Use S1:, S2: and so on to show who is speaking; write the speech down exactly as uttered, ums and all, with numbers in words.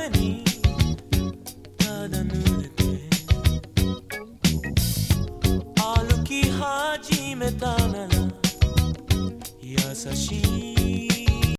S1: 雨にただ濡れて歩き始めたなら優しい